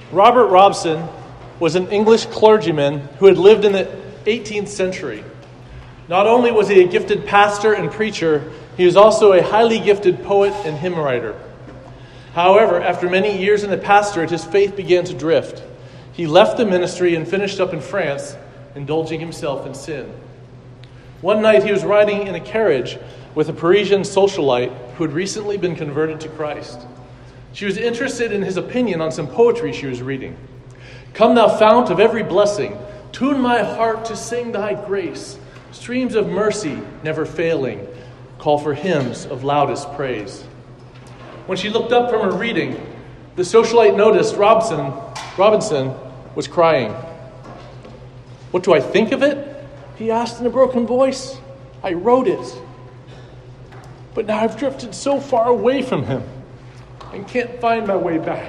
Robert Robson was an English clergyman who had lived in the 18th century. Not only was he a gifted pastor and preacher, he was also a highly gifted poet and hymn writer. However, after many years in the pastorate, his faith began to drift. He left the ministry and finished up in France, indulging himself in sin. One night he was riding in a carriage with a Parisian socialite who had recently been converted to Christ. She was interested in his opinion on some poetry she was reading. "Come, thou fount of every blessing, tune my heart to sing thy grace. Streams of mercy never failing, call for hymns of loudest praise." When she looked up from her reading, the socialite noticed Robinson was crying. "What do I think of it?" he asked in a broken voice. "I wrote it. But now I've drifted so far away from him and can't find my way back."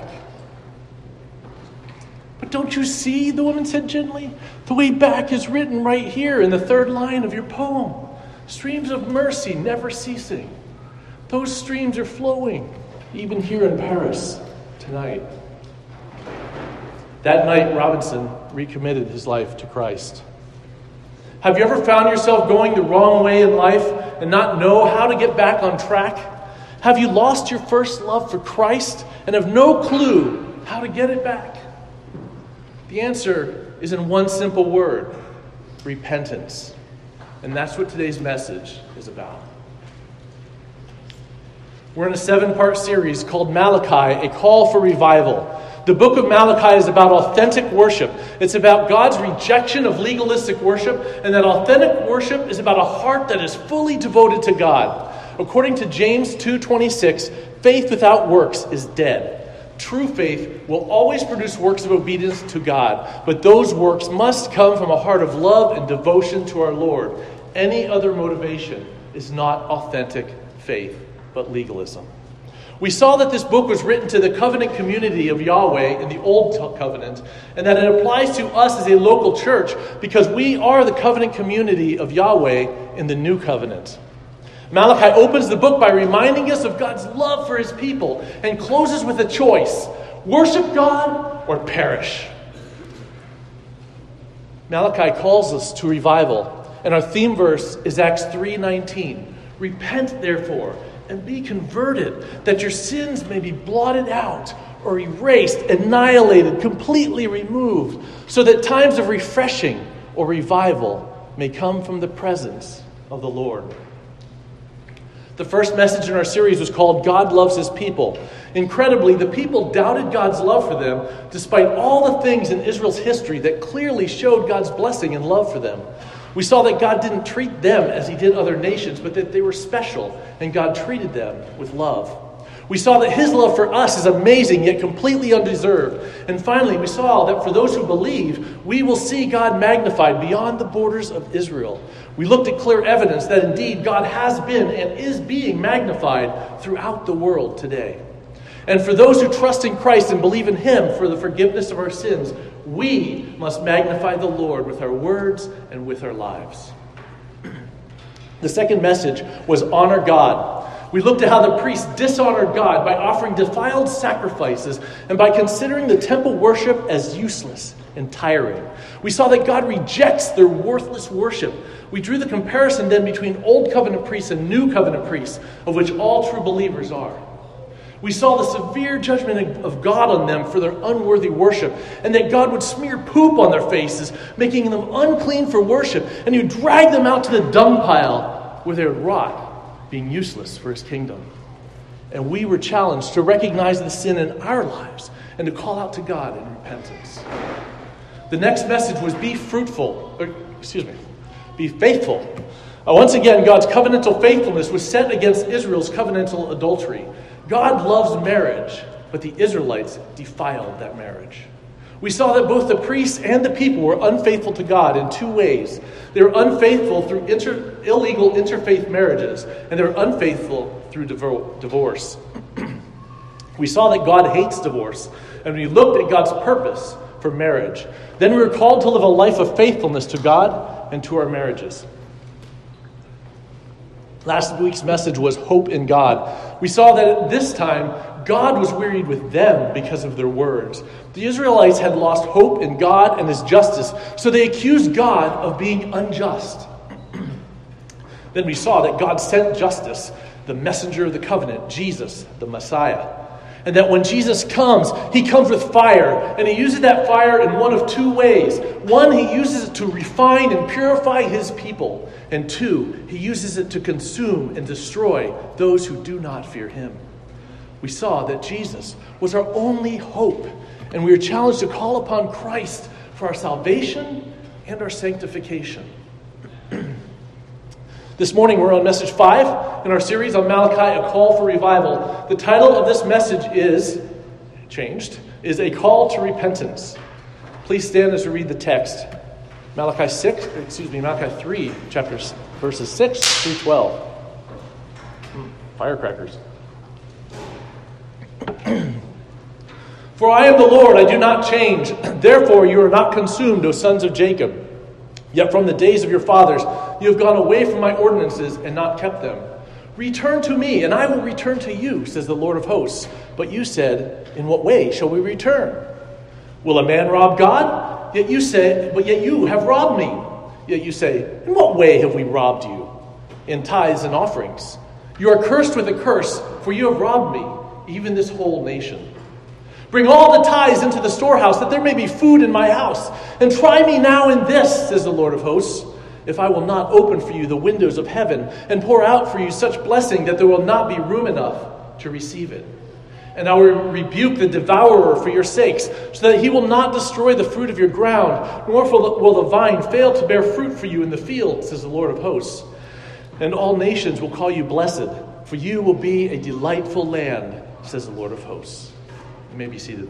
"But don't you see," the woman said gently, "the way back is written right here in the third line of your poem. Streams of mercy never ceasing. Those streams are flowing, even here in Paris tonight." That night, Robinson recommitted his life to Christ. Have you ever found yourself going the wrong way in life and not know how to get back on track? Have you lost your first love for Christ and have no clue how to get it back? The answer is in one simple word: repentance. And that's what today's message is about. We're in a 7-part series called Malachi, A Call for Revival. The book of Malachi is about authentic worship. It's about God's rejection of legalistic worship, and that authentic worship is about a heart that is fully devoted to God. According to James 2:26, faith without works is dead. True faith will always produce works of obedience to God, but those works must come from a heart of love and devotion to our Lord. Any other motivation is not authentic faith, but legalism. We saw that this book was written to the covenant community of Yahweh in the Old Covenant, and that it applies to us as a local church because we are the covenant community of Yahweh in the New Covenant. Malachi opens the book by reminding us of God's love for his people and closes with a choice: worship God or perish. Malachi calls us to revival, and our theme verse is Acts 3:19. "Repent, therefore, and be converted, that your sins may be blotted out or erased, annihilated, completely removed, so that times of refreshing or revival may come from the presence of the Lord." The first message in our series was called God Loves His People. Incredibly, the people doubted God's love for them despite all the things in Israel's history that clearly showed God's blessing and love for them. We saw that God didn't treat them as he did other nations, but that they were special, and God treated them with love. We saw that his love for us is amazing, yet completely undeserved. And finally, we saw that for those who believe, we will see God magnified beyond the borders of Israel. We looked at clear evidence that indeed God has been and is being magnified throughout the world today. And for those who trust in Christ and believe in him for the forgiveness of our sins, we must magnify the Lord with our words and with our lives. The second message was honor God. We looked at how the priests dishonored God by offering defiled sacrifices and by considering the temple worship as useless and tiring. We saw that God rejects their worthless worship. We drew the comparison then between Old Covenant priests and New Covenant priests, of which all true believers are. We saw the severe judgment of God on them for their unworthy worship, and that God would smear poop on their faces, making them unclean for worship, and he would drag them out to the dung pile where they would rot, being useless for his kingdom. And we were challenged to recognize the sin in our lives and to call out to God in repentance. The next message was be faithful. Once again, God's covenantal faithfulness was set against Israel's covenantal adultery. God loves marriage, but the Israelites defiled that marriage. We saw that both the priests and the people were unfaithful to God in two ways. They were unfaithful through illegal interfaith marriages, and they were unfaithful through divorce. We saw that God hates divorce, and we looked at God's purpose for marriage. Then we were called to live a life of faithfulness to God and to our marriages. Last week's message was hope in God. We saw that at this time, God was wearied with them because of their words. The Israelites had lost hope in God and his justice, so they accused God of being unjust. Then we saw that God sent justice, the messenger of the covenant, Jesus, the Messiah. And that when Jesus comes, he comes with fire, and he uses that fire in one of two ways. One, he uses it to refine and purify his people. And two, he uses it to consume and destroy those who do not fear him. We saw that Jesus was our only hope, and we are challenged to call upon Christ for our salvation and our sanctification. This morning we're on message 5 in our series on Malachi, A Call for Revival. The title of this message is A Call to Repentance. Please stand as we read the text. Malachi 3, verses 6 through 12. Firecrackers. For I am the Lord, I do not change. Therefore you are not consumed, O sons of Jacob. Yet from the days of your fathers you have gone away from my ordinances and not kept them. Return to me, and I will return to you, says the Lord of hosts. But you said, in what way shall we return? Will a man rob God? Yet you have robbed me. Yet you say, in what way have we robbed you? In tithes and offerings. You are cursed with a curse, for you have robbed me, even this whole nation. Bring all the tithes into the storehouse, that there may be food in my house. And try me now in this, says the Lord of hosts, if I will not open for you the windows of heaven and pour out for you such blessing that there will not be room enough to receive it. And I will rebuke the devourer for your sakes, so that he will not destroy the fruit of your ground, nor will the vine fail to bear fruit for you in the field, says the Lord of hosts. And all nations will call you blessed, for you will be a delightful land, says the Lord of hosts. You may be seated.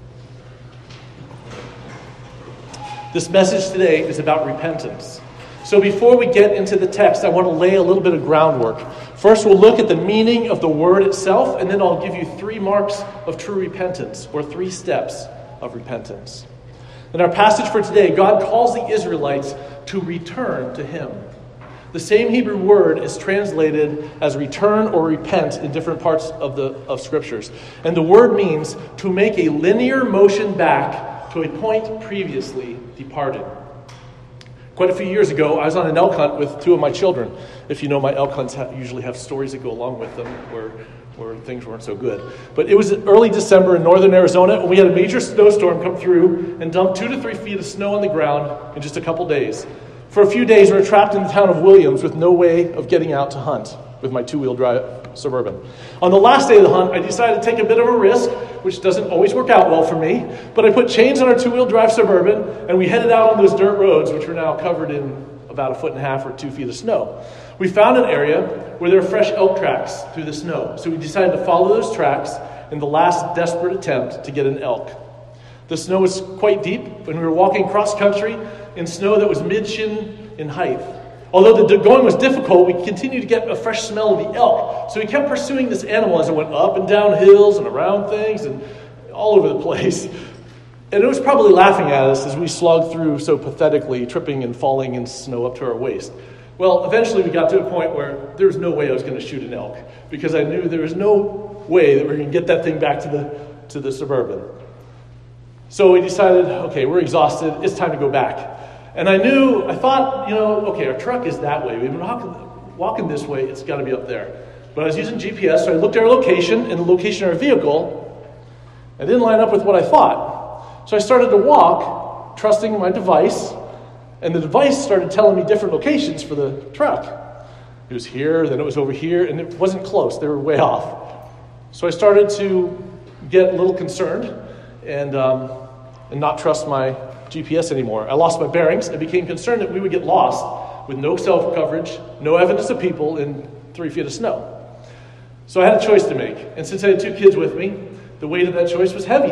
This message today is about repentance. So before we get into the text, I want to lay a little bit of groundwork. First, we'll look at the meaning of the word itself, and then I'll give you 3 marks of true repentance, or 3 steps of repentance. In our passage for today, God calls the Israelites to return to him. The same Hebrew word is translated as return or repent in different parts of scriptures. And the word means to make a linear motion back to a point previously departed. Quite a few years ago, I was on an elk hunt with 2 of my children. If you know, my elk hunts usually have stories that go along with them where things weren't so good. But it was early December in northern Arizona, and we had a major snowstorm come through and dump 2 to 3 feet of snow on the ground in just a couple days. For a few days, we were trapped in the town of Williams with no way of getting out to hunt with my 2-wheel drive Suburban. On the last day of the hunt, I decided to take a bit of a risk, which doesn't always work out well for me, but I put chains on our 2-wheel drive Suburban, and we headed out on those dirt roads, which were now covered in about 1.5 feet or 2 feet of snow. We found an area where there were fresh elk tracks through the snow, so we decided to follow those tracks in the last desperate attempt to get an elk. The snow was quite deep, and we were walking cross-country in snow that was mid-shin in height. Although the going was difficult, we continued to get a fresh smell of the elk. So we kept pursuing this animal as it went up and down hills and around things and all over the place. And it was probably laughing at us as we slogged through so pathetically, tripping and falling in snow up to our waist. Well, eventually we got to a point where there was no way I was going to shoot an elk, because I knew there was no way that we were going to get that thing back to the Suburban. So we decided, okay, we're exhausted. It's time to go back. And I thought, okay, our truck is that way. We've been walking this way. It's got to be up there. But I was using GPS, so I looked at our location and the location of our vehicle. I didn't line up with what I thought. So I started to walk, trusting my device, and the device started telling me different locations for the truck. It was here, then it was over here, and it wasn't close. They were way off. So I started to get a little concerned and not trust my GPS anymore. I lost my bearings and became concerned that we would get lost with no cell coverage, no evidence of people, in 3 feet of snow. So I had a choice to make. And since I had 2 kids with me, the weight of that choice was heavy.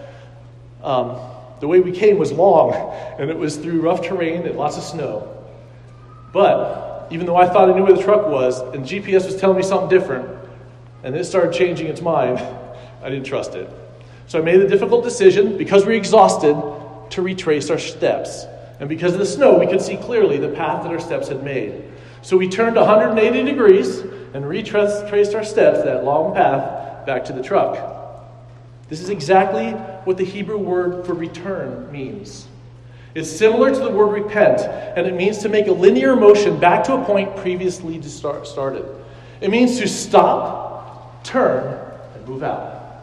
The way we came was long, and it was through rough terrain and lots of snow. But even though I thought I knew where the truck was, and GPS was telling me something different, and it started changing its mind, I didn't trust it. So I made the difficult decision, because we were exhausted, to retrace our steps. And because of the snow, we could see clearly the path that our steps had made. So we turned 180 degrees and retraced our steps, that long path, back to the truck. This is exactly what the Hebrew word for return means. It's similar to the word repent, and it means to make a linear motion back to a point previously started. It means to stop, turn, and move out.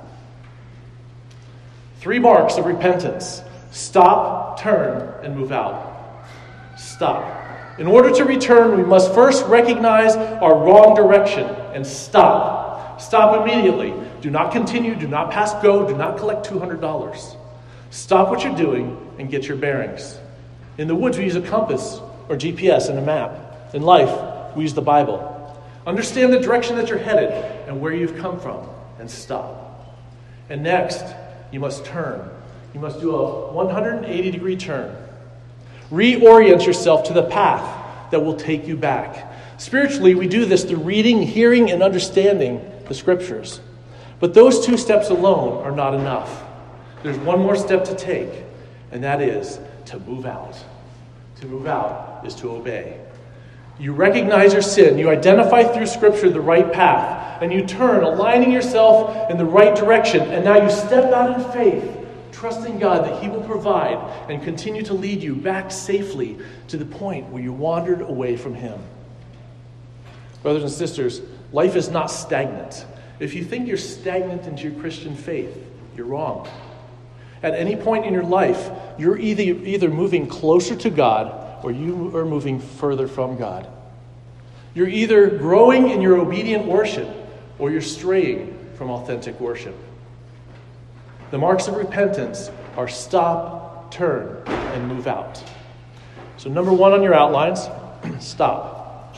3 marks of repentance: stop, turn, and move out. Stop. In order to return, we must first recognize our wrong direction and stop. Stop immediately. Do not continue. Do not pass go. Do not collect $200. Stop what you're doing and get your bearings. In the woods, we use a compass or GPS and a map. In life, we use the Bible. Understand the direction that you're headed and where you've come from, and stop. And next, you must turn. You must do a 180-degree turn. Reorient yourself to the path that will take you back. Spiritually, we do this through reading, hearing, and understanding the Scriptures. But those 2 steps alone are not enough. There's one more step to take, and that is to move out. To move out is to obey. You recognize your sin. You identify through Scripture the right path, and you turn, aligning yourself in the right direction. And now you step out in faith, trusting God that He will provide and continue to lead you back safely to the point where you wandered away from Him. Brothers and sisters, life is not stagnant. If you think you're stagnant into your Christian faith, you're wrong. At any point in your life, you're either moving closer to God or you are moving further from God. You're either growing in your obedient worship or you're straying from authentic worship. The marks of repentance are stop, turn, and move out. So number 1 on your outlines, stop.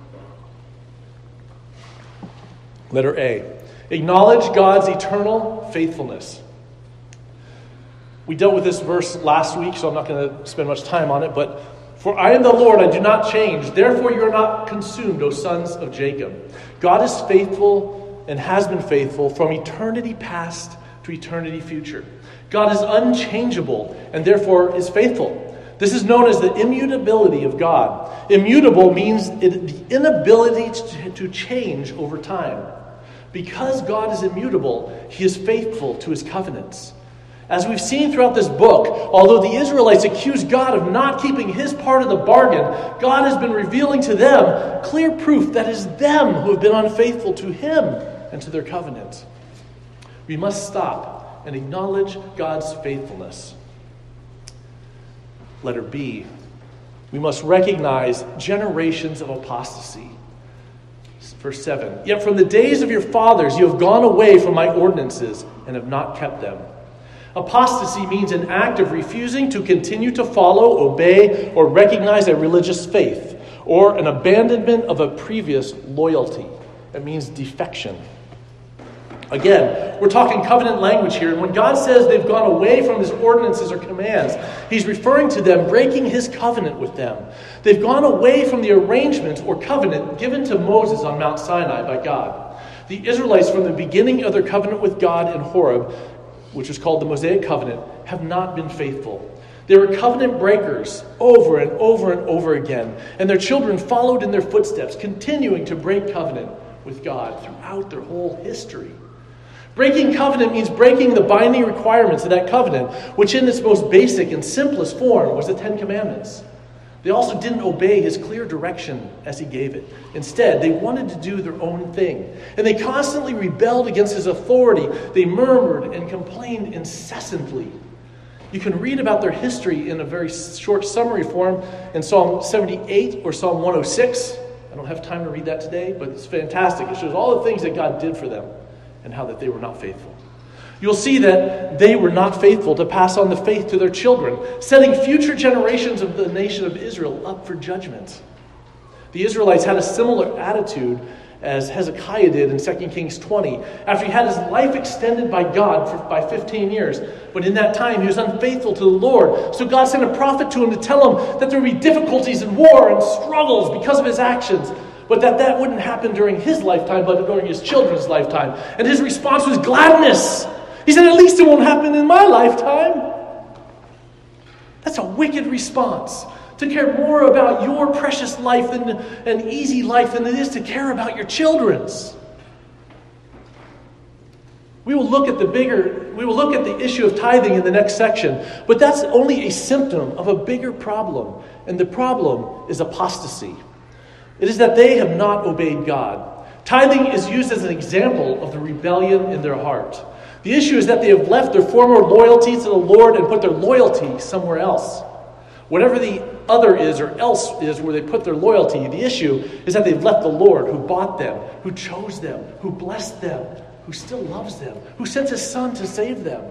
Letter A, acknowledge God's eternal faithfulness. We dealt with this verse last week, so I'm not going to spend much time on it, but for I am the Lord, I do not change. Therefore you are not consumed, O sons of Jacob. God is faithful and has been faithful from eternity past to eternity future. God is unchangeable and therefore is faithful. This is known as the immutability of God. Immutable means the inability to change over time. Because God is immutable, He is faithful to His covenants. As we've seen throughout this book, although the Israelites accused God of not keeping His part of the bargain, God has been revealing to them clear proof that it is them who have been unfaithful to Him and to their covenant. We must stop and acknowledge God's faithfulness. Letter B, we must recognize generations of apostasy. Verse 7, yet from the days of your fathers you have gone away from my ordinances and have not kept them. Apostasy means an act of refusing to continue to follow, obey, or recognize a religious faith, or an abandonment of a previous loyalty. It means defection. Again, we're talking covenant language here, and when God says they've gone away from His ordinances or commands, He's referring to them breaking His covenant with them. They've gone away from the arrangement or covenant given to Moses on Mount Sinai by God. The Israelites, from the beginning of their covenant with God in Horeb, which was called the Mosaic Covenant, have not been faithful. They were covenant breakers over and over and over again, and their children followed in their footsteps, continuing to break covenant with God throughout their whole history. Breaking covenant means breaking the binding requirements of that covenant, which in its most basic and simplest form was the 10 Commandments. They also didn't obey His clear direction as He gave it. Instead, they wanted to do their own thing. And they constantly rebelled against His authority. They murmured and complained incessantly. You can read about their history in a very short summary form in Psalm 78 or Psalm 106. I don't have time to read that today, but it's fantastic. It shows all the things that God did for them and how that they were not faithful. You'll see that they were not faithful to pass on the faith to their children, setting future generations of the nation of Israel up for judgment. The Israelites had a similar attitude as Hezekiah did in 2 Kings 20, after he had his life extended by God by 15 years. But in that time, he was unfaithful to the Lord. So God sent a prophet to him to tell him that there would be difficulties and war and struggles because of his actions, but that wouldn't happen during his lifetime, but during his children's lifetime. And his response was gladness. He said, at least it won't happen in my lifetime. That's a wicked response. To care more about your precious life than an easy life than it is to care about your children's. We will look at the issue of tithing in the next section, but that's only a symptom of a bigger problem, and the problem is apostasy. It is that they have not obeyed God. Tithing is used as an example of the rebellion in their heart. The issue is that they have left their former loyalty to the Lord and put their loyalty somewhere else. Whatever the other is or else is where they put their loyalty, the issue is that they've left the Lord who bought them, who chose them, who blessed them, who still loves them, who sent his Son to save them.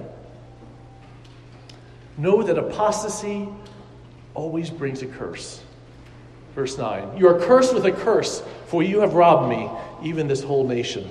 Know that apostasy always brings a curse. Verse 9, you are cursed with a curse, for you have robbed me, even this whole nation.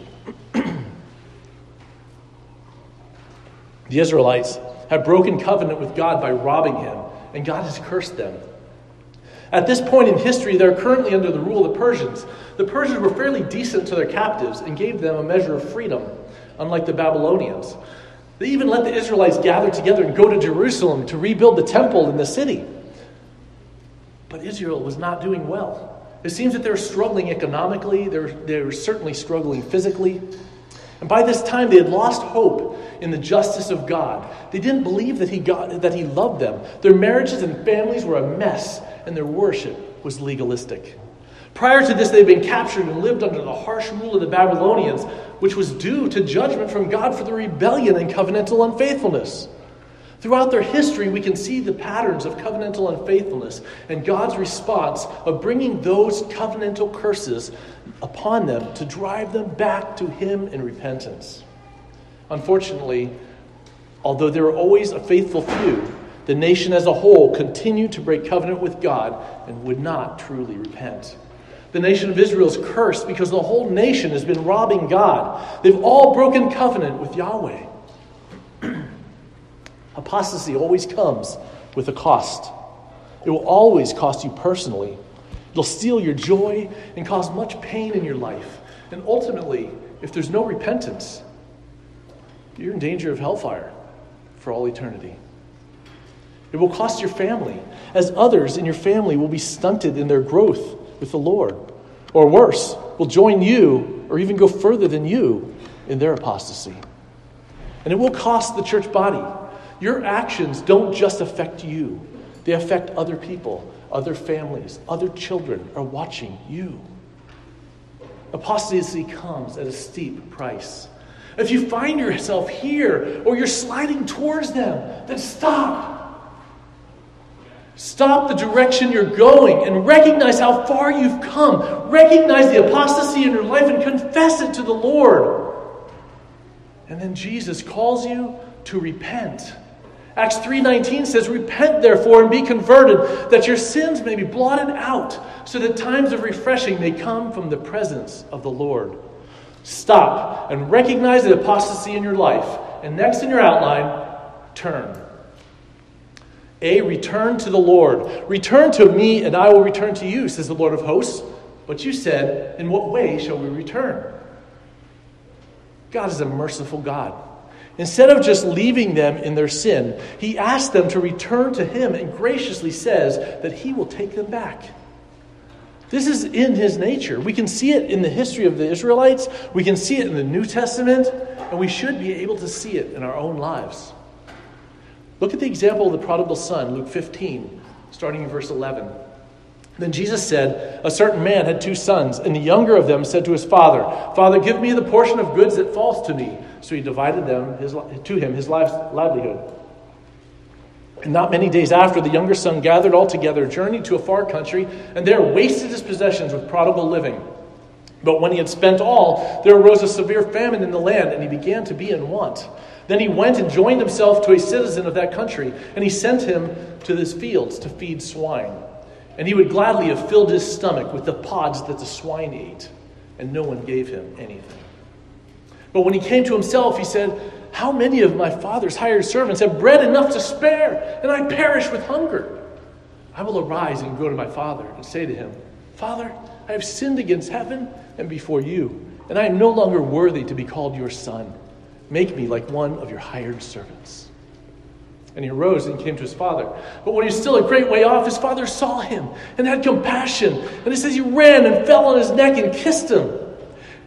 The Israelites have broken covenant with God by robbing him, and God has cursed them. At this point in history, they're currently under the rule of the Persians. The Persians were fairly decent to their captives and gave them a measure of freedom, unlike the Babylonians. They even let the Israelites gather together and go to Jerusalem to rebuild the temple in the city. But Israel was not doing well. It seems that they were struggling economically. They were certainly struggling physically. And by this time, they had lost hope in the justice of God. They didn't believe that He loved them. Their marriages and families were a mess, and their worship was legalistic. Prior to this, they had been captured and lived under the harsh rule of the Babylonians, which was due to judgment from God for their rebellion and covenantal unfaithfulness. Throughout their history, we can see the patterns of covenantal unfaithfulness and God's response of bringing those covenantal curses upon them to drive them back to Him in repentance. Unfortunately, although there were always a faithful few, the nation as a whole continued to break covenant with God and would not truly repent. The nation of Israel is cursed because the whole nation has been robbing God. They've all broken covenant with Yahweh. Apostasy always comes with a cost. It will always cost you personally. It'll steal your joy and cause much pain in your life. And ultimately, if there's no repentance, you're in danger of hellfire for all eternity. It will cost your family, as others in your family will be stunted in their growth with the Lord. Or worse, will join you or even go further than you in their apostasy. And it will cost the church body. Your actions don't just affect you. They affect other people, other families, other children are watching you. Apostasy comes at a steep price. If you find yourself here or you're sliding towards them, then stop. Stop the direction you're going and recognize how far you've come. Recognize the apostasy in your life and confess it to the Lord. And then Jesus calls you to repent. Acts 3:19 says, repent therefore and be converted, that your sins may be blotted out, so that times of refreshing may come from the presence of the Lord. Stop and recognize the apostasy in your life. And next in your outline, turn. A, return to the Lord. Return to me and I will return to you, says the Lord of hosts. But you said, in what way shall we return? God is a merciful God. Instead of just leaving them in their sin, He asks them to return to Him and graciously says that He will take them back. This is in His nature. We can see it in the history of the Israelites. We can see it in the New Testament. And we should be able to see it in our own lives. Look at the example of the prodigal son, Luke 15, starting in verse 11. Then Jesus said, a certain man had 2 sons, and the younger of them said to his father, Father, give me the portion of goods that falls to me. So he divided to him his livelihood. And not many days after, the younger son gathered all together, journeyed to a far country, and there wasted his possessions with prodigal living. But when he had spent all, there arose a severe famine in the land, and he began to be in want. Then he went and joined himself to a citizen of that country, and he sent him to his fields to feed swine. And he would gladly have filled his stomach with the pods that the swine ate, and no one gave him anything. But when he came to himself, he said, how many of my father's hired servants have bread enough to spare, and I perish with hunger? I will arise and go to my father and say to him, Father, I have sinned against heaven and before you, and I am no longer worthy to be called your son. Make me like one of your hired servants. And he arose and came to his father. But when he was still a great way off, his father saw him and had compassion. And it says he ran and fell on his neck and kissed him.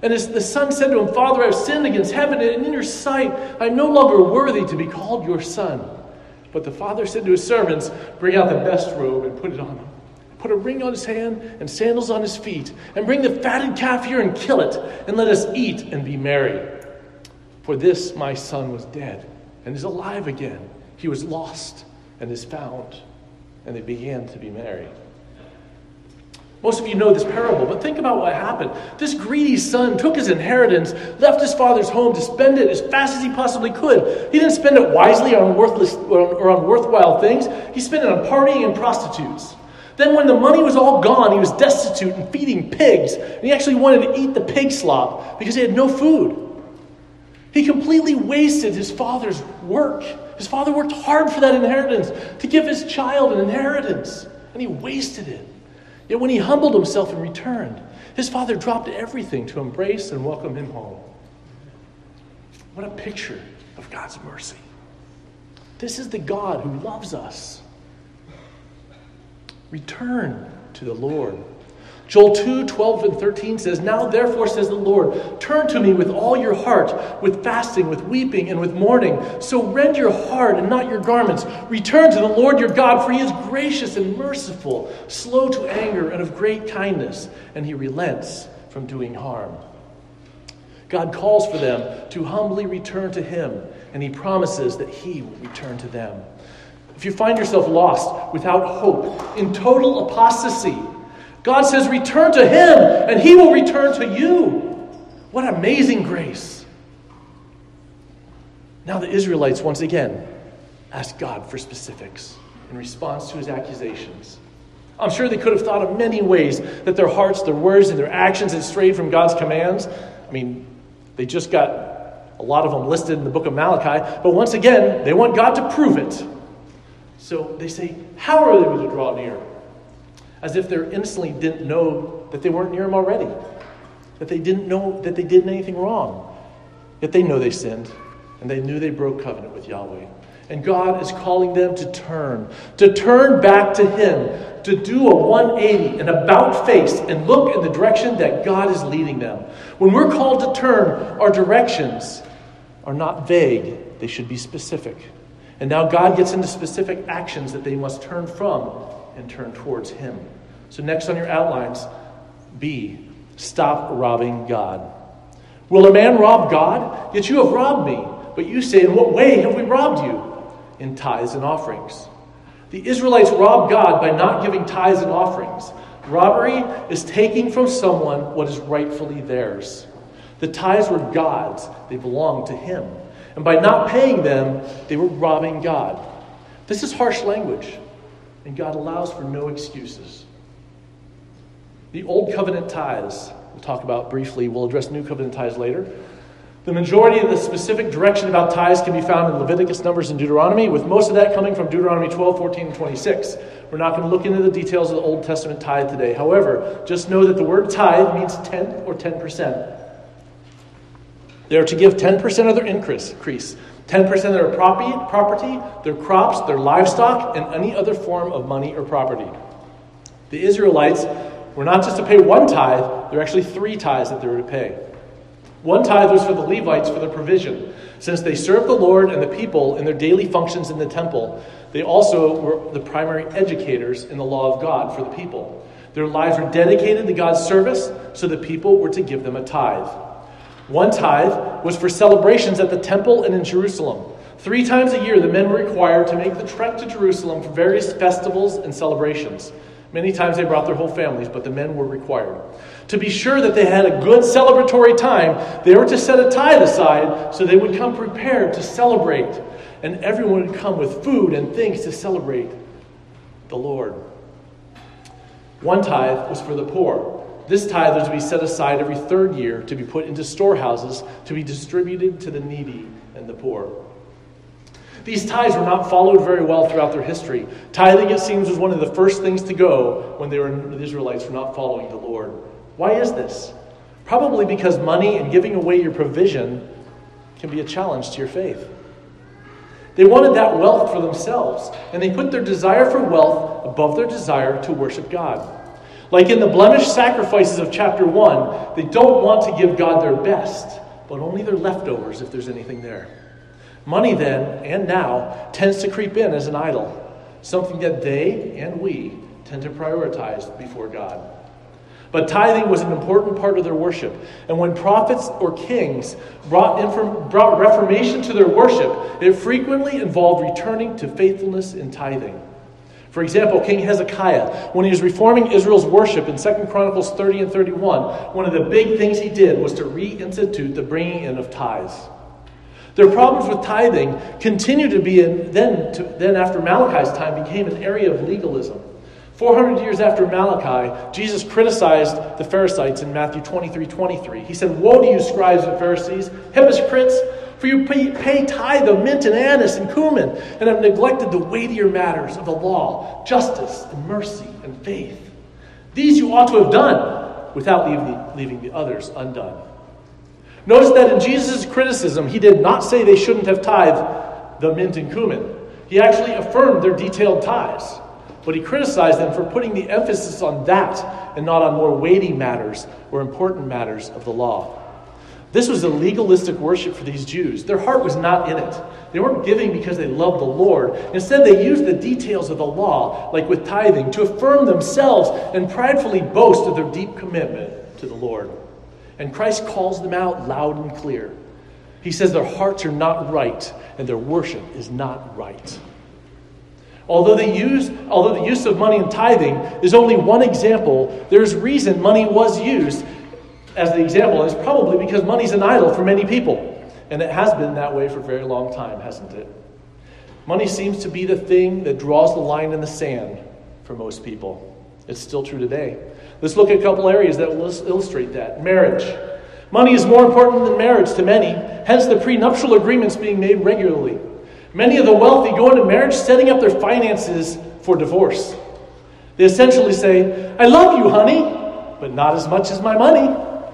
And the son said to him, Father, I have sinned against heaven and in your sight. I am no longer worthy to be called your son. But the father said to his servants, bring out the best robe and put it on him. Put a ring on his hand and sandals on his feet. And bring the fatted calf here and kill it. And let us eat and be merry. For this my son was dead and is alive again. He was lost and is found. And they began to be merry. Most of you know this parable, but think about what happened. This greedy son took his inheritance, left his father's home to spend it as fast as he possibly could. He didn't spend it wisely on worthless or on worthwhile things. He spent it on partying and prostitutes. Then when the money was all gone, he was destitute and feeding pigs. And he actually wanted to eat the pig slop because he had no food. He completely wasted his father's work. His father worked hard for that inheritance to give his child an inheritance, and he wasted it. Yet when he humbled himself and returned, his father dropped everything to embrace and welcome him home. What a picture of God's mercy. This is the God who loves us. Return to the Lord. Joel 2:12 and 13 says, Now therefore, says the Lord, turn to me with all your heart, with fasting, with weeping, and with mourning. So rend your heart and not your garments. Return to the Lord your God, for he is gracious and merciful, slow to anger and of great kindness, and he relents from doing harm. God calls for them to humbly return to him, and he promises that he will return to them. If you find yourself lost, without hope, in total apostasy, God says, return to him, and he will return to you. What amazing grace. Now the Israelites once again asked God for specifics in response to his accusations. I'm sure they could have thought of many ways that their hearts, their words, and their actions had strayed from God's commands. I mean, they just got a lot of them listed in the book of Malachi, but once again, they want God to prove it. So they say, how are they going to draw near? As if they innocently didn't know that they weren't near him already. That they didn't know that they did anything wrong. Yet they know they sinned. And they knew they broke covenant with Yahweh. And God is calling them to turn back to him. To do a 180, an about face, and look in the direction that God is leading them. When we're called to turn, our directions are not vague. They should be specific. And now God gets into specific actions that they must turn from and turn towards him. So next on your outlines, B, stop robbing God. Will a man rob God? Yet you have robbed me. But you say, in what way have we robbed you? In tithes and offerings. The Israelites robbed God by not giving tithes and offerings. Robbery is taking from someone what is rightfully theirs. The tithes were God's. They belonged to him. And by not paying them, they were robbing God. This is harsh language. And God allows for no excuses. The Old Covenant tithes, we'll talk about briefly. We'll address New Covenant tithes later. The majority of the specific direction about tithes can be found in Leviticus, Numbers, and Deuteronomy, with most of that coming from Deuteronomy 12, 14, and 26. We're not going to look into the details of the Old Testament tithe today. However, just know that the word tithe means tenth or 10%. They are to give 10% of their increase. 10% of their property, their crops, their livestock, and any other form of money or property. The Israelites were not just to pay one tithe, there were actually 3 tithes that they were to pay. One tithe was for the Levites for their provision. Since they served the Lord and the people in their daily functions in the temple, they also were the primary educators in the law of God for the people. Their lives were dedicated to God's service, so the people were to give them a tithe. One tithe was for celebrations at the temple and in Jerusalem. 3 times a year, the men were required to make the trek to Jerusalem for various festivals and celebrations. Many times they brought their whole families, but the men were required. To be sure that they had a good celebratory time, they were to set a tithe aside so they would come prepared to celebrate. And everyone would come with food and things to celebrate the Lord. One tithe was for the poor. This tithe was to be set aside every 3rd year to be put into storehouses to be distributed to the needy and the poor. These tithes were not followed very well throughout their history. Tithing, it seems, was one of the first things to go when the Israelites were not following the Lord. Why is this? Probably because money and giving away your provision can be a challenge to your faith. They wanted that wealth for themselves, and they put their desire for wealth above their desire to worship God. Like in the blemished sacrifices of chapter 1, they don't want to give God their best, but only their leftovers if there's anything there. Money then, and now, tends to creep in as an idol, something that they and we tend to prioritize before God. But tithing was an important part of their worship. And when prophets or kings brought reformation to their worship, it frequently involved returning to faithfulness in tithing. For example, King Hezekiah, when he was reforming Israel's worship in 2 Chronicles 30 and 31, one of the big things he did was to reinstitute the bringing in of tithes. Their problems with tithing continued to be, then after Malachi's time, became an area of legalism. 400 years after Malachi, Jesus criticized the Pharisees in Matthew 23:23. He said, "Woe to you, scribes and Pharisees, hypocrites, for you pay tithe of mint and anise and cumin, and have neglected the weightier matters of the law, justice and mercy and faith. These you ought to have done, without leaving the others undone." Notice that in Jesus' criticism, he did not say they shouldn't have tithed the mint and cumin. He actually affirmed their detailed tithes. But he criticized them for putting the emphasis on that and not on more weighty matters or important matters of the law. This was a legalistic worship for these Jews. Their heart was not in it. They weren't giving because they loved the Lord. Instead, they used the details of the law, like with tithing, to affirm themselves and pridefully boast of their deep commitment to the Lord. And Christ calls them out loud and clear. He says their hearts are not right and their worship is not right. Although the use of money in tithing is only one example, there's reason money was used as the example. It's probably because money's an idol for many people. And it has been that way for a very long time, hasn't it? Money seems to be the thing that draws the line in the sand for most people. It's still true today. Let's look at a couple areas that will illustrate that. Marriage. Money is more important than marriage to many, hence the prenuptial agreements being made regularly. Many of the wealthy go into marriage setting up their finances for divorce. They essentially say, "I love you, honey, but not as much as my money."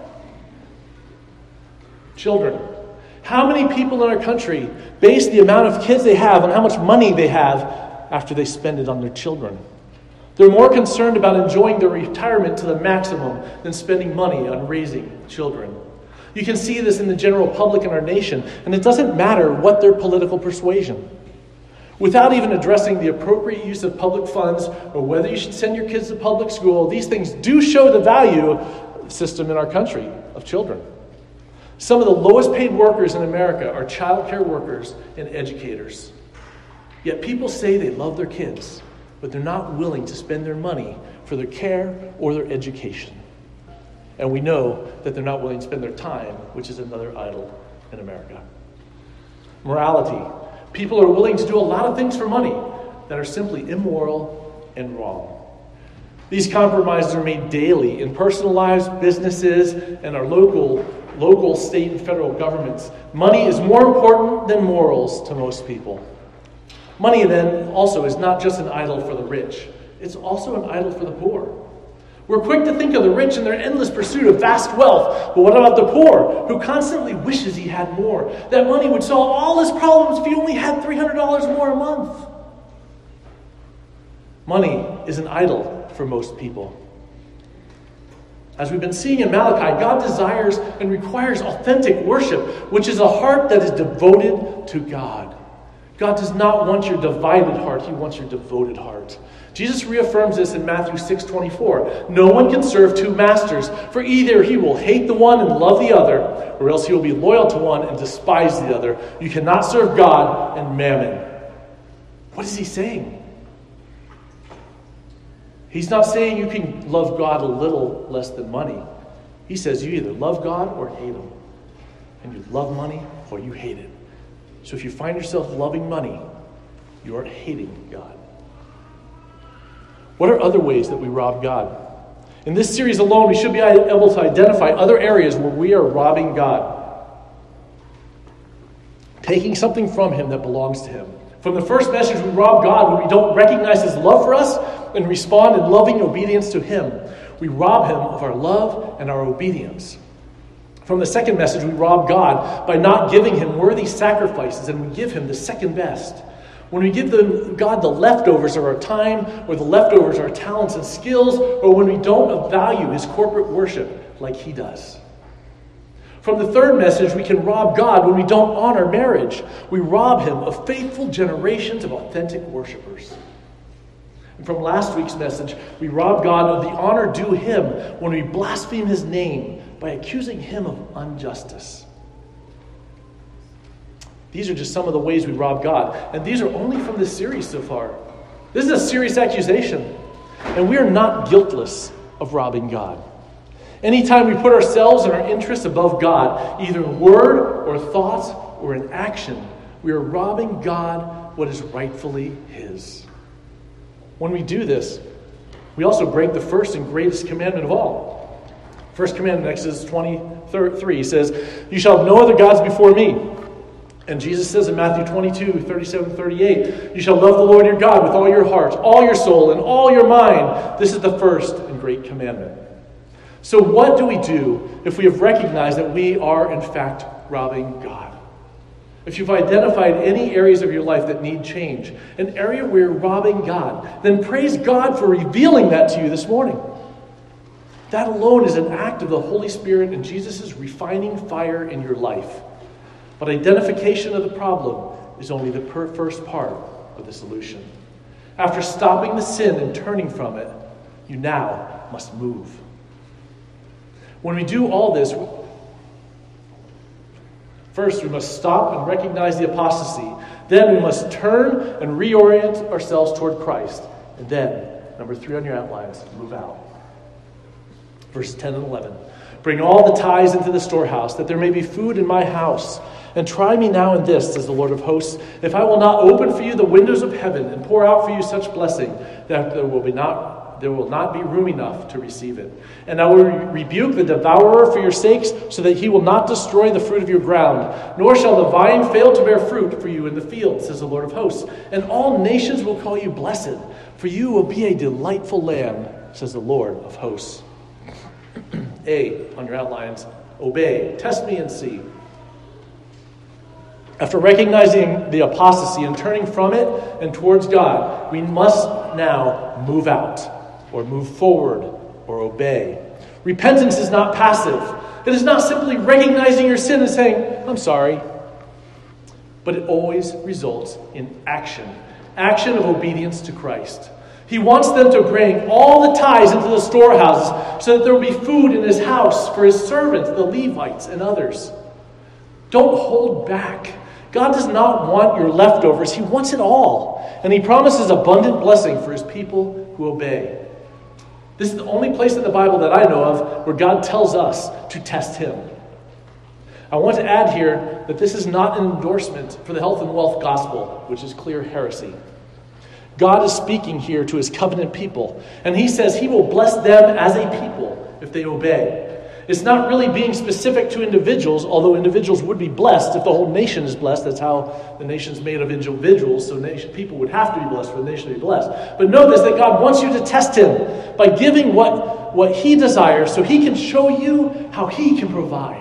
Children. How many people in our country base the amount of kids they have on how much money they have after they spend it on their children? They're more concerned about enjoying their retirement to the maximum than spending money on raising children. You can see this in the general public in our nation, and it doesn't matter what their political persuasion. Without even addressing the appropriate use of public funds or whether you should send your kids to public school, these things do show the value system in our country of children. Some of the lowest paid workers in America are child care workers and educators. Yet people say they love their kids, but they're not willing to spend their money for their care or their education. And we know that they're not willing to spend their time, which is another idol in America. Morality. People are willing to do a lot of things for money that are simply immoral and wrong. These compromises are made daily in personal lives, businesses, and our local, state, and federal governments. Money is more important than morals to most people. Money then also is not just an idol for the rich. It's also an idol for the poor. We're quick to think of the rich and their endless pursuit of vast wealth. But what about the poor, who constantly wishes he had more? That money would solve all his problems if he only had $300 more a month. Money is an idol for most people. As we've been seeing in Malachi, God desires and requires authentic worship, which is a heart that is devoted to God. God does not want your divided heart. He wants your devoted heart. Jesus reaffirms this in Matthew 6:24. No one can serve two masters, for either he will hate the one and love the other, or else he will be loyal to one and despise the other. You cannot serve God and mammon. What is he saying? He's not saying you can love God a little less than money. He says you either love God or hate him. And you love money or you hate it. So if you find yourself loving money, you are hating God. What are other ways that we rob God? In this series alone, we should be able to identify other areas where we are robbing God. Taking something from him that belongs to him. From the first message, we rob God when we don't recognize his love for us and respond in loving obedience to him. We rob him of our love and our obedience. From the second message, we rob God by not giving him worthy sacrifices, and we give him the second best. When we give God the leftovers of our time, or the leftovers of our talents and skills, or when we don't value his corporate worship like he does. From the third message, we can rob God when we don't honor marriage. We rob him of faithful generations of authentic worshipers. And from last week's message, we rob God of the honor due him when we blaspheme his name by accusing him of injustice. These are just some of the ways we rob God. And these are only from this series so far. This is a serious accusation. And we are not guiltless of robbing God. Anytime we put ourselves and our interests above God, either in word or thoughts or in action, we are robbing God what is rightfully his. When we do this, we also break the first and greatest commandment of all. First commandment, Exodus 23, says, "You shall have no other gods before me." And Jesus says in Matthew 22, 37, 38, "You shall love the Lord your God with all your heart, all your soul, and all your mind. This is the first and great commandment." So what do we do if we have recognized that we are, in fact, robbing God? If you've identified any areas of your life that need change, an area where you're robbing God, then praise God for revealing that to you this morning. That alone is an act of the Holy Spirit and Jesus' refining fire in your life. But identification of the problem is only the first part of the solution. After stopping the sin and turning from it, you now must move. When we do all this, first we must stop and recognize the apostasy. Then we must turn and reorient ourselves toward Christ. And then, number 3 on your outlines, move out. Verses 10 and 11. "Bring all the tithes into the storehouse, that there may be food in my house. And try me now in this, says the Lord of hosts, if I will not open for you the windows of heaven and pour out for you such blessing that there will not be room enough to receive it. And I will rebuke the devourer for your sakes, so that he will not destroy the fruit of your ground, nor shall the vine fail to bear fruit for you in the field, says the Lord of hosts. And all nations will call you blessed, for you will be a delightful land, says the Lord of hosts." A, on your outlines, obey. Test me and see. After recognizing the apostasy and turning from it and towards God, we must now move out, or move forward, or obey. Repentance is not passive. It is not simply recognizing your sin and saying, "I'm sorry." But it always results in action. Action of obedience to Christ. He wants them to bring all the tithes into the storehouses so that there will be food in his house for his servants, the Levites, and others. Don't hold back. God does not want your leftovers. He wants it all. And he promises abundant blessing for his people who obey. This is the only place in the Bible that I know of where God tells us to test him. I want to add here that this is not an endorsement for the health and wealth gospel, which is clear heresy. God is speaking here to his covenant people, and he says he will bless them as a people if they obey. It's not really being specific to individuals, although individuals would be blessed if the whole nation is blessed. That's how the nation's made of individuals, so people would have to be blessed for the nation to be blessed. But notice that God wants you to test him by giving what he desires so he can show you how he can provide.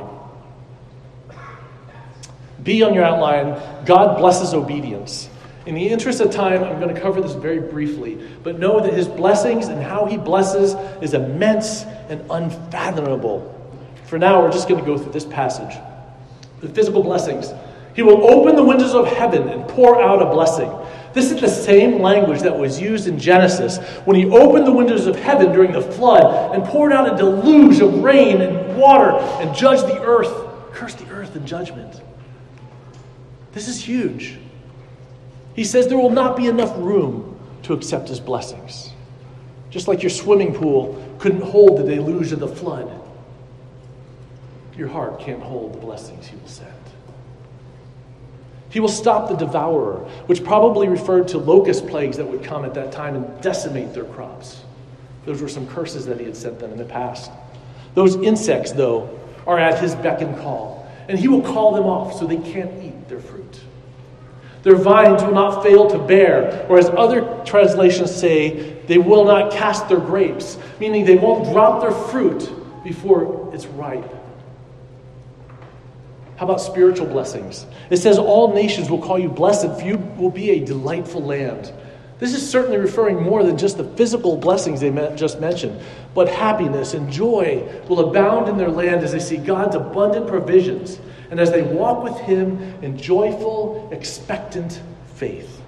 B on your outline, God blesses obedience. In the interest of time, I'm going to cover this very briefly, but know that his blessings and how he blesses is immense and unfathomable. For now, we're just going to go through this passage. The physical blessings. He will open the windows of heaven and pour out a blessing. This is the same language that was used in Genesis when he opened the windows of heaven during the flood and poured out a deluge of rain and water and judged the earth, cursed the earth in judgment. This is huge. He says there will not be enough room to accept his blessings. Just like your swimming pool couldn't hold the deluge of the flood, your heart can't hold the blessings he will send. He will stop the devourer, which probably referred to locust plagues that would come at that time and decimate their crops. Those were some curses that he had sent them in the past. Those insects, though, are at his beck and call, and he will call them off so they can't eat their fruit. Their vines will not fail to bear, or as other translations say, they will not cast their grapes, meaning they won't drop their fruit before it's ripe. How about spiritual blessings? It says all nations will call you blessed, for you will be a delightful land. This is certainly referring more than just the physical blessings they just mentioned, but happiness and joy will abound in their land as they see God's abundant provisions and as they walk with him in joyful, expectant faith.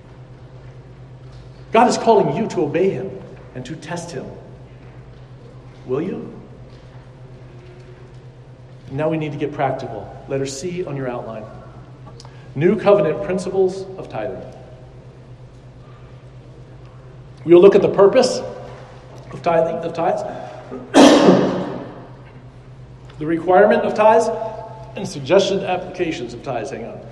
God is calling you to obey him and to test him. Will you? Now we need to get practical. Letter C on your outline. New covenant principles of tithing. We'll look at the purpose of tithes, the requirement of tithes, and suggested applications of tithes. Hang on.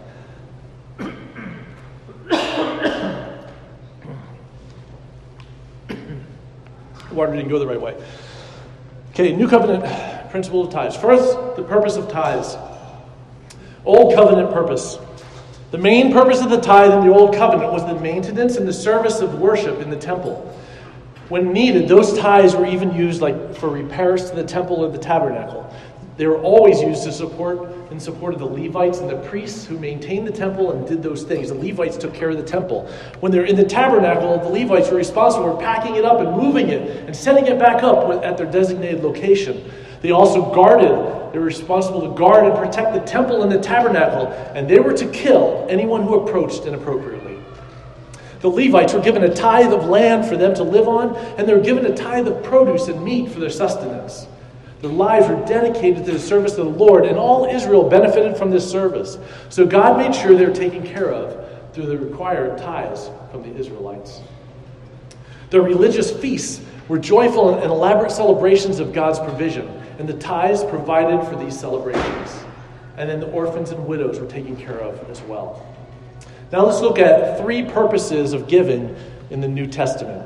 Water didn't go the right way. Okay, new covenant principle of tithes. First, the purpose of tithes. Old covenant purpose. The main purpose of the tithe in the Old Covenant was the maintenance and the service of worship in the temple. When needed, those tithes were even used for repairs to the temple or the tabernacle. They were always used in support of the Levites and the priests who maintained the temple and did those things. The Levites took care of the temple. When they're in the tabernacle, the Levites were responsible for packing it up and moving it and setting it back up at their designated location. They also they were responsible to guard and protect the temple and the tabernacle, and they were to kill anyone who approached inappropriately. The Levites were given a tithe of land for them to live on, and they were given a tithe of produce and meat for their sustenance. Their lives were dedicated to the service of the Lord, and all Israel benefited from this service. So God made sure they were taken care of through the required tithes from the Israelites. Their religious feasts were joyful and elaborate celebrations of God's provision, and the tithes provided for these celebrations. And then the orphans and widows were taken care of as well. Now let's look at three purposes of giving in the New Testament.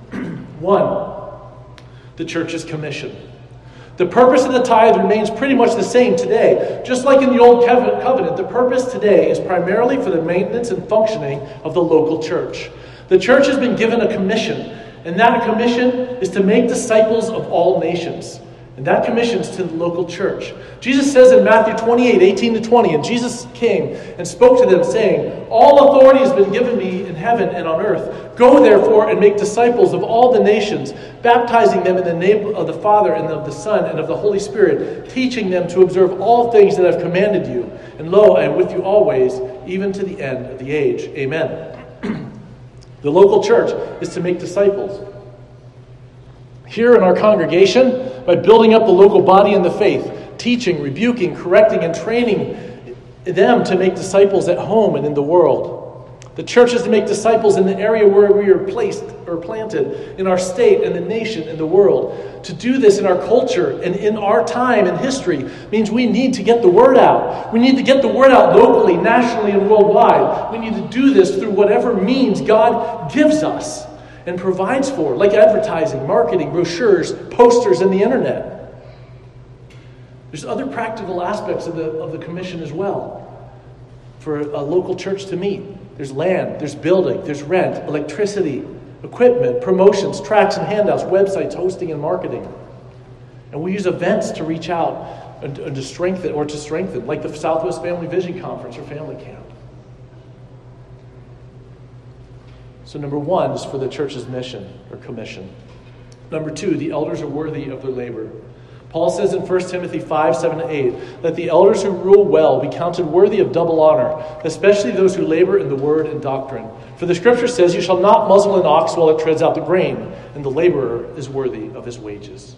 One, the church's commission. The purpose of the tithe remains pretty much the same today. Just like in the Old Covenant, the purpose today is primarily for the maintenance and functioning of the local church. The church has been given a commission, and that commission is to make disciples of all nations. And that commission is to the local church. Jesus says in Matthew 28:18-20, and Jesus came and spoke to them, saying, "All authority has been given me in heaven and on earth. Go therefore and make disciples of all the nations, baptizing them in the name of the Father and of the Son and of the Holy Spirit, teaching them to observe all things that I've commanded you. And lo, I am with you always, even to the end of the age." Amen. The local church is to make disciples. Here in our congregation, by building up the local body in the faith, teaching, rebuking, correcting, and training them to make disciples at home and in the world. The church is to make disciples in the area where we are placed or planted, in our state and the nation and the world. To do this in our culture and in our time and history means we need to get the word out. We need to get the word out locally, nationally, and worldwide. We need to do this through whatever means God gives us and provides for, like advertising, marketing, brochures, posters, and the internet. There's other practical aspects of the commission as well for a local church to meet. There's land, there's building, there's rent, electricity, equipment, promotions, tracts and handouts, websites, hosting and marketing. And we use events to reach out and to strengthen, like the Southwest Family Vision Conference or Family Camp. So number one is for the church's mission or commission. Number two, the elders are worthy of their labor. Paul says in 1 Timothy 5:7-8, "Let the elders who rule well be counted worthy of double honor, especially those who labor in the word and doctrine. For the scripture says, 'You shall not muzzle an ox while it treads out the grain,' and the laborer is worthy of his wages."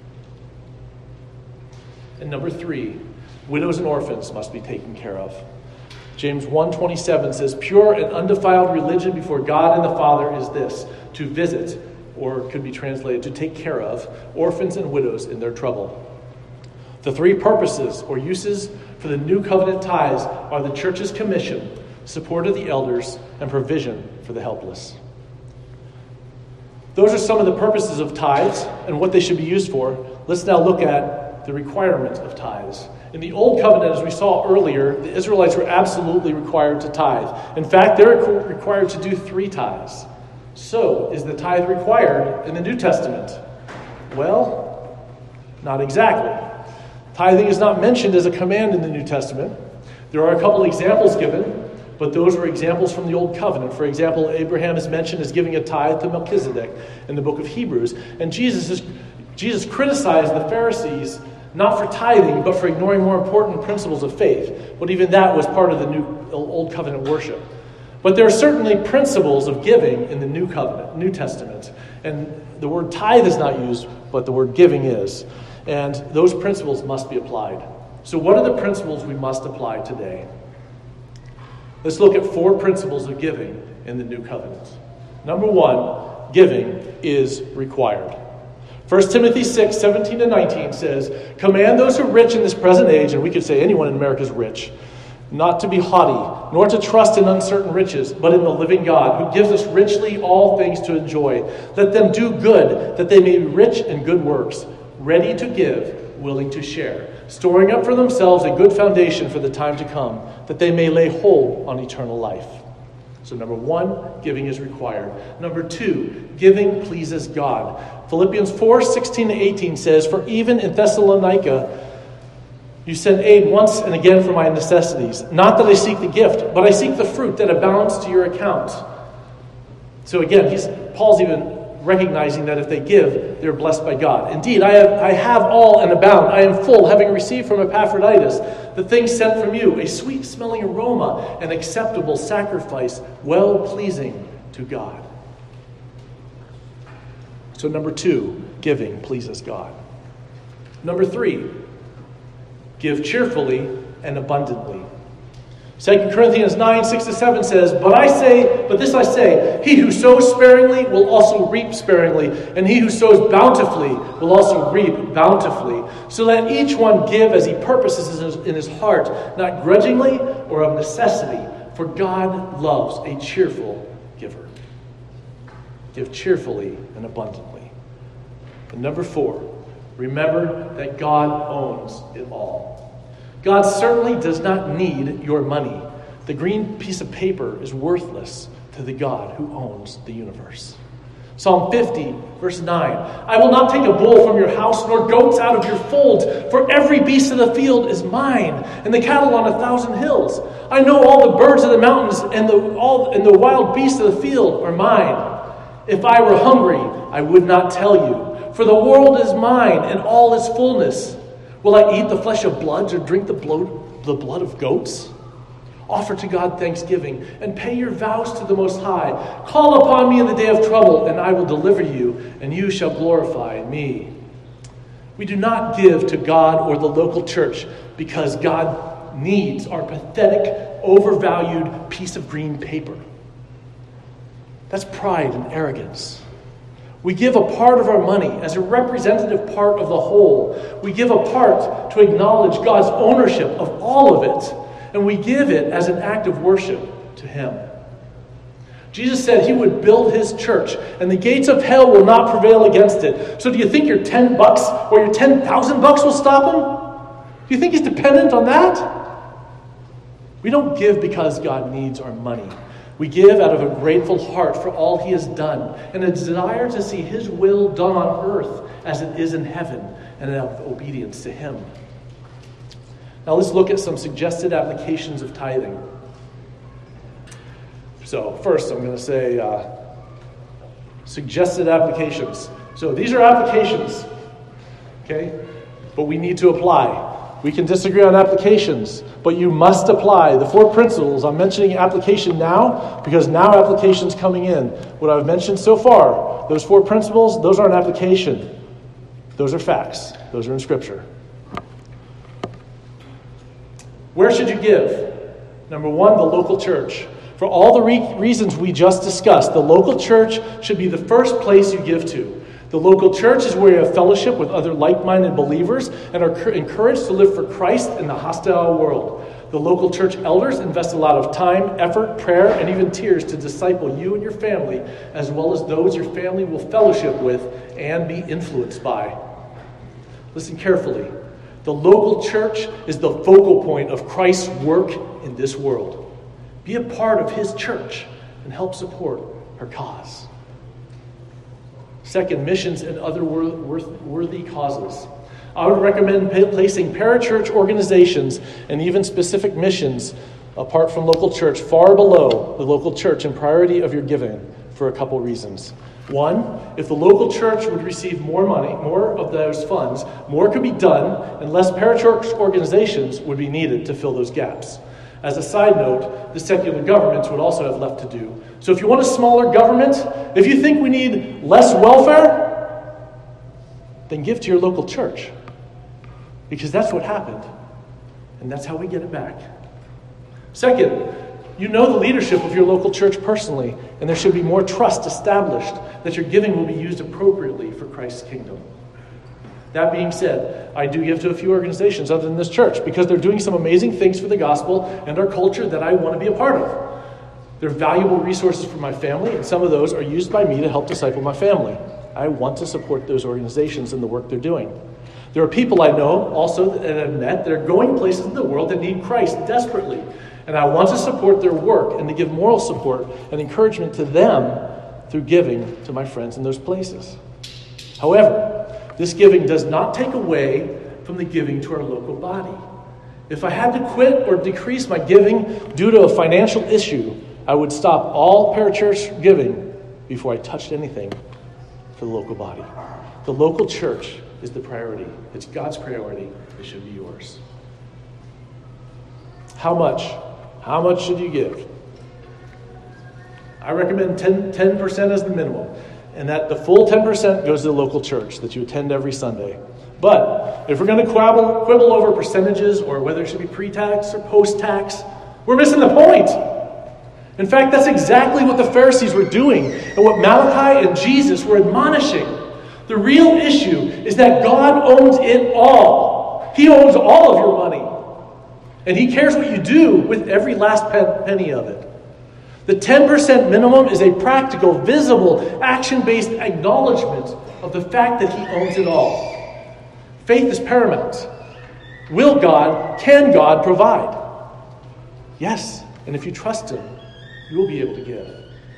And number three, widows and orphans must be taken care of. James 1:27 says, "Pure and undefiled religion before God and the Father is this, to visit," or it could be translated, to take care of, "orphans and widows in their trouble." The three purposes or uses for the new covenant tithes are the church's commission, support of the elders, and provision for the helpless. Those are some of the purposes of tithes and what they should be used for. Let's now look at the requirement of tithes. In the Old Covenant, as we saw earlier, the Israelites were absolutely required to tithe. In fact, they're required to do 3 tithes. So, is the tithe required in the New Testament? Well, not exactly. Tithing is not mentioned as a command in the New Testament. There are a couple examples given, but those were examples from the Old Covenant. For example, Abraham is mentioned as giving a tithe to Melchizedek in the book of Hebrews. And Jesus criticized the Pharisees not for tithing, but for ignoring more important principles of faith. But even that was part of the Old Covenant worship. But there are certainly principles of giving in the New Testament. And the word tithe is not used, but the word giving is. And those principles must be applied. So what are the principles we must apply today? Let's look at 4 principles of giving in the New Covenant. Number 1, giving is required. 1 Timothy 6, 17 to 19 says, "Command those who are rich in this present age," and we could say anyone in America is rich, "not to be haughty, nor to trust in uncertain riches, but in the living God, who gives us richly all things to enjoy. Let them do good, that they may be rich in good works, ready to give, willing to share, storing up for themselves a good foundation for the time to come, that they may lay hold on eternal life." So number 1, giving is required. Number 2, giving pleases God. Philippians 4, 16 to 18 says, "For even in Thessalonica, you sent aid once and again for my necessities. Not that I seek the gift, but I seek the fruit that abounds to your account." So again, Paul's even recognizing that if they give, they're blessed by God. "Indeed, I have all and abound. I am full, having received from Epaphroditus the things sent from you, a sweet-smelling aroma, an acceptable sacrifice, well-pleasing to God." So number 2, giving pleases God. Number 3, give cheerfully and abundantly. 2 Corinthians 9, 6 to 7 says, But this I say, he who sows sparingly will also reap sparingly, and he who sows bountifully will also reap bountifully. So let each one give as he purposes in his heart, not grudgingly or of necessity, for God loves a cheerful giver. Give cheerfully and abundantly. And number 4, remember that God owns it all. God certainly does not need your money. The green piece of paper is worthless to the God who owns the universe. Psalm 50, verse 9. "I will not take a bull from your house, nor goats out of your fold, for every beast of the field is mine, and the cattle on 1,000 hills. I know all the birds of the mountains, and the wild beasts of the field are mine. If I were hungry, I would not tell you, for the world is mine, and all its fullness. Will I eat the flesh of bloods or drink the blood of goats? Offer to God thanksgiving and pay your vows to the Most High. Call upon me in the day of trouble, and I will deliver you, and you shall glorify me." We do not give to God or the local church because God needs our pathetic, overvalued piece of green paper. That's pride and arrogance. We give a part of our money as a representative part of the whole. We give a part to acknowledge God's ownership of all of it. And we give it as an act of worship to Him. Jesus said He would build His church, and the gates of hell will not prevail against it. So do you think your $10 or your $10,000 will stop Him? Do you think He's dependent on that? We don't give because God needs our money. We give out of a grateful heart for all He has done and a desire to see His will done on earth as it is in heaven, and out of obedience to Him. Now let's look at some suggested applications of tithing. So first I'm going to say suggested applications. So these are applications, okay? But we need to apply. We can disagree on applications, but you must apply. The 4 principles, I'm mentioning application now because now application's coming in. What I've mentioned so far, those 4 principles, those aren't application. Those are facts. Those are in Scripture. Where should you give? Number 1, the local church. For all the reasons we just discussed, the local church should be the first place you give to. The local church is where you have fellowship with other like-minded believers and are encouraged to live for Christ in the hostile world. The local church elders invest a lot of time, effort, prayer, and even tears to disciple you and your family, as well as those your family will fellowship with and be influenced by. Listen carefully. The local church is the focal point of Christ's work in this world. Be a part of His church and help support her cause. Second, missions and other worthy causes. I would recommend placing parachurch organizations and even specific missions apart from local church far below the local church in priority of your giving for a couple reasons. One, if the local church would receive more money, more of those funds, more could be done and less parachurch organizations would be needed to fill those gaps. As a side note, the secular governments would also have left to do. So if you want a smaller government, if you think we need less welfare, then give to your local church. Because that's what happened. And that's how we get it back. Second, you know the leadership of your local church personally, and there should be more trust established that your giving will be used appropriately for Christ's kingdom. That being said, I do give to a few organizations other than this church because they're doing some amazing things for the gospel and our culture that I want to be a part of. They're valuable resources for my family, and some of those are used by me to help disciple my family. I want to support those organizations and the work they're doing. There are people I know also that I've met that are going places in the world that need Christ desperately. And I want to support their work and to give moral support and encouragement to them through giving to my friends in those places. However, this giving does not take away from the giving to our local body. If I had to quit or decrease my giving due to a financial issue, I would stop all parachurch giving before I touched anything for the local body. The local church is the priority. It's God's priority. It should be yours. How much? How much should you give? I recommend 10% as the minimum. And that the full 10% goes to the local church that you attend every Sunday. But if we're going to quibble over percentages or whether it should be pre-tax or post-tax, we're missing the point. In fact, that's exactly what the Pharisees were doing and what Malachi and Jesus were admonishing. The real issue is that God owns it all. He owns all of your money. And He cares what you do with every last penny of it. The 10% minimum is a practical, visible, action-based acknowledgement of the fact that He owns it all. Faith is paramount. Will God, can God provide? Yes, and if you trust Him, you will be able to give.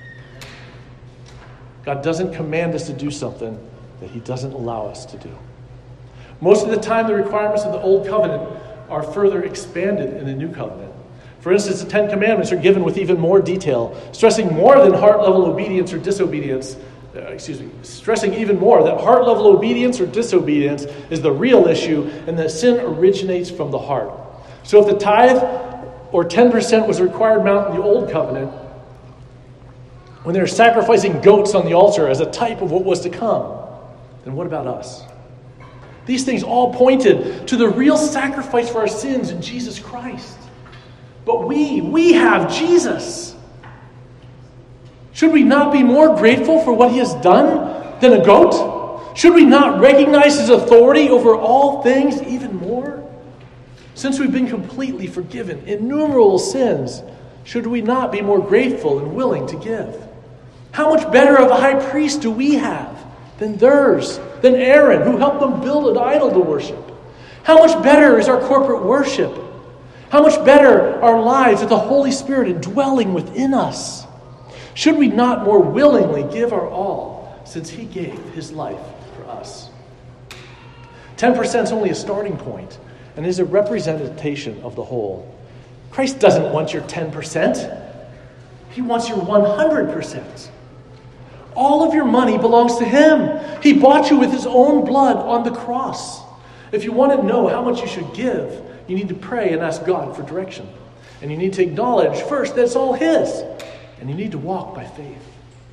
God doesn't command us to do something that He doesn't allow us to do. Most of the time, the requirements of the Old Covenant are further expanded in the New Covenant. For instance, the Ten Commandments are given with even more detail, stressing more than heart-level obedience or disobedience. Stressing even more that heart-level obedience or disobedience is the real issue and that sin originates from the heart. So if the tithe or 10% was a required amount in the Old Covenant, when they were sacrificing goats on the altar as a type of what was to come, then what about us? These things all pointed to the real sacrifice for our sins in Jesus Christ. But we have Jesus. Should we not be more grateful for what He has done than a goat? Should we not recognize His authority over all things even more? Since we've been completely forgiven innumerable sins, should we not be more grateful and willing to give? How much better of a high priest do we have than theirs, than Aaron, who helped them build an idol to worship? How much better is our corporate worship? How much better our lives with the Holy Spirit indwelling within us? Should we not more willingly give our all since He gave His life for us? 10% is only a starting point and is a representation of the whole. Christ doesn't want your 10%. He wants your 100%. All of your money belongs to Him. He bought you with His own blood on the cross. If you want to know how much you should give, you need to pray and ask God for direction. And you need to acknowledge first that it's all His. And you need to walk by faith.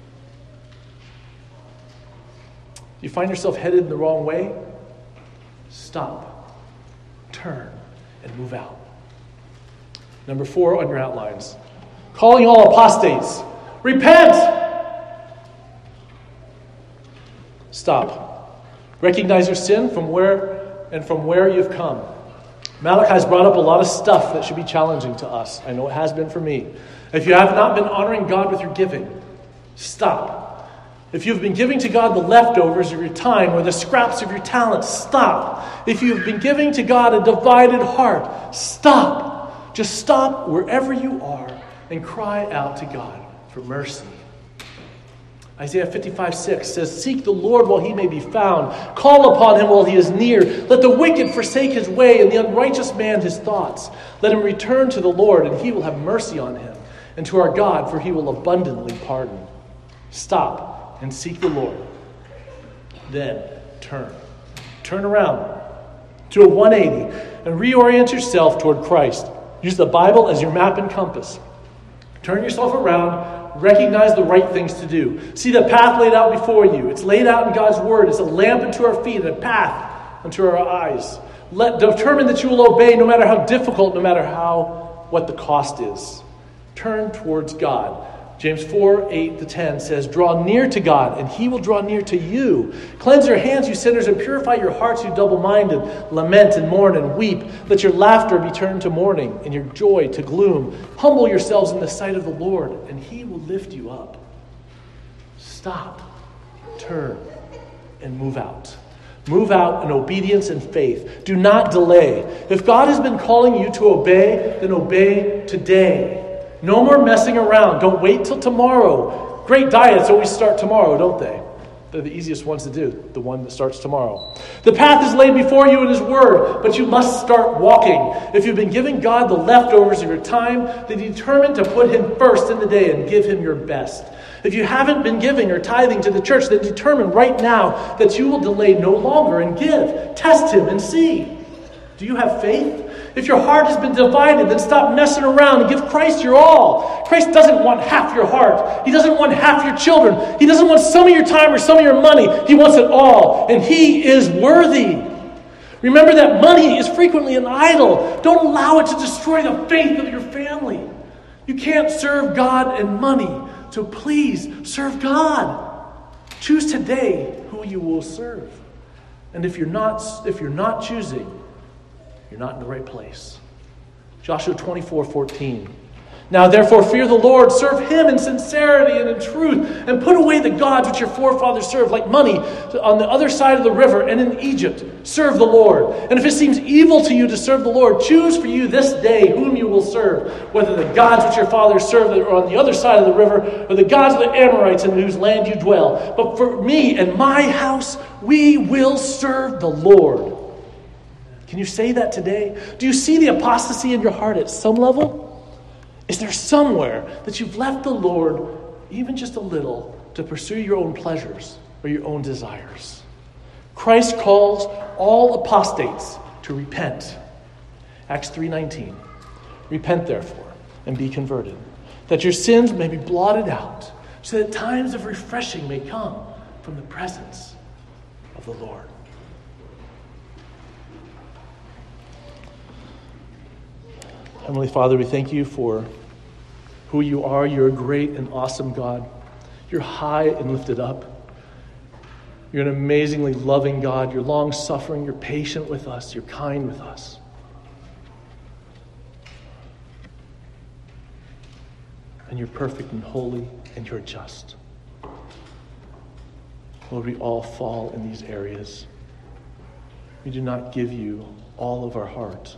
You find yourself headed in the wrong way? Stop, turn, and move out. Number 4 on your outlines. Calling all apostates. Repent! Stop. Recognize your sin from where you've come. Malachi's brought up a lot of stuff that should be challenging to us. I know it has been for me. If you have not been honoring God with your giving, stop. If you've been giving to God the leftovers of your time or the scraps of your talent, stop. If you've been giving to God a divided heart, stop. Just stop wherever you are and cry out to God for mercy. Isaiah 55:6 says, "Seek the Lord while he may be found. Call upon him while he is near. Let the wicked forsake his way, and the unrighteous man his thoughts. Let him return to the Lord, and he will have mercy on him, and to our God, for he will abundantly pardon." Stop and seek the Lord. Then turn. Turn around. Do a 180 and reorient yourself toward Christ. Use the Bible as your map and compass. Turn yourself around. Recognize the right things to do. See the path laid out before you. It's laid out in God's word. It's a lamp unto our feet and a path unto our eyes. Determine that you will obey no matter how difficult, no matter what the cost is. Turn towards God. James 4:8-10 says, "Draw near to God, and he will draw near to you. Cleanse your hands, you sinners, and purify your hearts, you double-minded. Lament and mourn and weep. Let your laughter be turned to mourning, and your joy to gloom. Humble yourselves in the sight of the Lord, and he will lift you up." Stop, turn, and move out. Move out in obedience and faith. Do not delay. If God has been calling you to obey, then obey today. No more messing around. Don't wait till tomorrow. Great diets always start tomorrow, don't they? They're the easiest ones to do, the one that starts tomorrow. The path is laid before you in his word, but you must start walking. If you've been giving God the leftovers of your time, then determine to put him first in the day and give him your best. If you haven't been giving or tithing to the church, then determine right now that you will delay no longer and give. Test him and see. Do you have faith? If your heart has been divided, then stop messing around and give Christ your all. Christ doesn't want half your heart. He doesn't want half your children. He doesn't want some of your time or some of your money. He wants it all, and he is worthy. Remember that money is frequently an idol. Don't allow it to destroy the faith of your family. You can't serve God and money, so please serve God. Choose today who you will serve. And if you're not choosing, you're not in the right place. Joshua 24:14. "Now therefore fear the Lord, serve him in sincerity and in truth, and put away the gods which your forefathers served, like money on the other side of the river and in Egypt. Serve the Lord. And if it seems evil to you to serve the Lord, choose for you this day whom you will serve, whether the gods which your fathers served are on the other side of the river, or the gods of the Amorites in whose land you dwell. But for me and my house, we will serve the Lord." Can you say that today? Do you see the apostasy in your heart at some level? Is there somewhere that you've left the Lord, even just a little, to pursue your own pleasures or your own desires? Christ calls all apostates to repent. Acts 3:19. "Repent, therefore, and be converted, that your sins may be blotted out, so that times of refreshing may come from the presence of the Lord." Heavenly Father, we thank you for who you are. You're a great and awesome God. You're high and lifted up. You're an amazingly loving God. You're long-suffering. You're patient with us. You're kind with us. And you're perfect and holy, and you're just. Lord, we all fall in these areas. We do not give you all of our heart.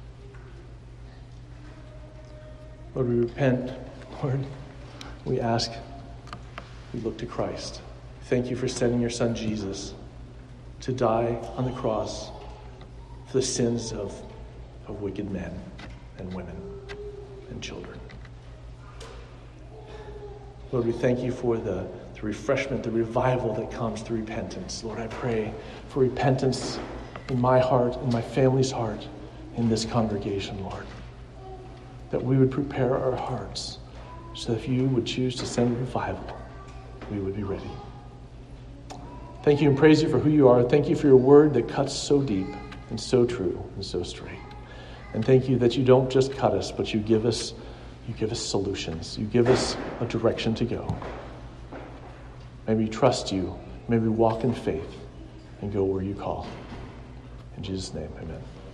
Lord, we repent. Lord, we ask, we look to Christ. Thank you for sending your son Jesus to die on the cross for the sins of wicked men and women and children. Lord, we thank you for the refreshment, the revival that comes through repentance. Lord, I pray for repentance in my heart, in my family's heart, in this congregation, Lord. That we would prepare our hearts so that if you would choose to send revival, we would be ready. Thank you and praise you for who you are. Thank you for your word that cuts so deep and so true and so straight. And thank you that you don't just cut us, but you give us solutions. You give us a direction to go. May we trust you. May we walk in faith and go where you call. In Jesus' name, amen.